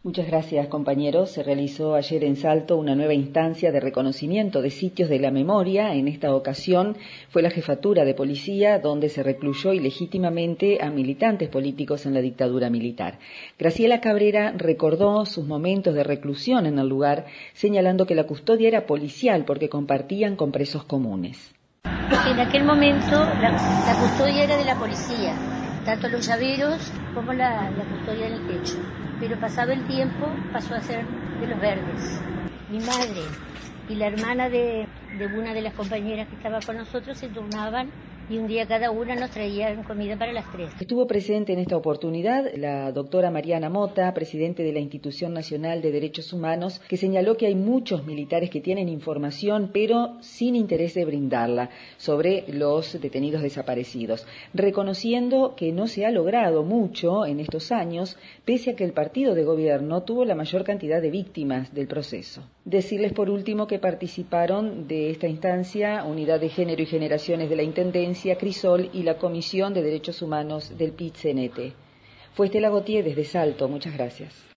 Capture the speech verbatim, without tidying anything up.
Muchas gracias, compañeros. Se realizó ayer en Salto una nueva instancia de reconocimiento de sitios de la memoria. En esta ocasión fue la Jefatura de Policía, donde se recluyó ilegítimamente a militantes políticos en la dictadura militar. Graciela Cabrera recordó sus momentos de reclusión en el lugar, señalando que la custodia era policial porque compartían con presos comunes. En aquel momento la, la custodia era de la policía, tanto los llaveros como la, la custodia en el techo. Pero pasado el tiempo pasó a ser de los verdes. Mi madre y la hermana de, de una de las compañeras que estaba con nosotros se turnaban y un día cada una nos traían comida para las tres. Estuvo presente en esta oportunidad la doctora Mariana Mota, presidente de la Institución Nacional de Derechos Humanos, que señaló que hay muchos militares que tienen información, pero sin interés de brindarla, sobre los detenidos desaparecidos, reconociendo que no se ha logrado mucho en estos años, pese a que el partido de gobierno tuvo la mayor cantidad de víctimas del proceso. Decirles por último que participaron de esta instancia Unidad de Género y Generaciones de la Intendencia, Crisol y la Comisión de Derechos Humanos del P I T C N T. Fue Estela Gautier desde Salto. Muchas gracias.